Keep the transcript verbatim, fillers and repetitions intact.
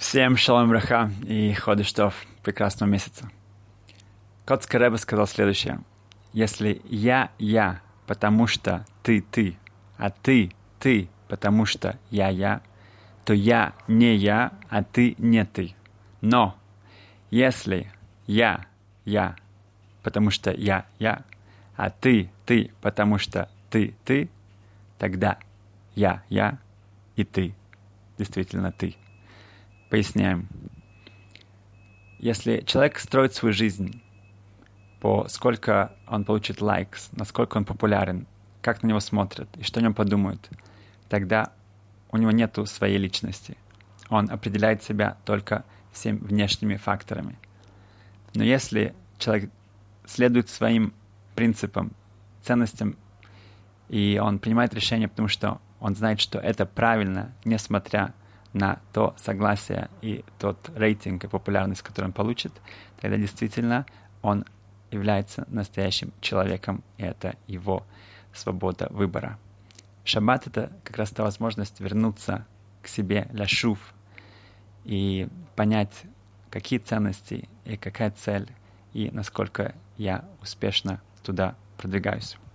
Всем шалом браха и ходыш тов, прекрасного месяца. Коцкий Ребе сказал следующее. Если я – я, потому что ты – ты, а ты – ты, потому что я – я, то я не я, а ты не ты. Но если я – я, потому что я – я, а ты – ты, потому что ты – ты, тогда я – я и ты действительно ты. Поясняем. Если человек строит свою жизнь по сколько он получит лайкс, насколько он популярен, как на него смотрят и что о нем подумают, тогда у него нету своей личности. Он определяет себя только всеми внешними факторами. Но если человек следует своим принципам, ценностям, и он принимает решение, потому что он знает, что это правильно, несмотря на то согласие и тот рейтинг и популярность, который он получит, тогда действительно он является настоящим человеком, и это его свобода выбора. Шаббат — это как раз та возможность вернуться к себе ляшув и понять, какие ценности и какая цель, и насколько я успешно туда продвигаюсь.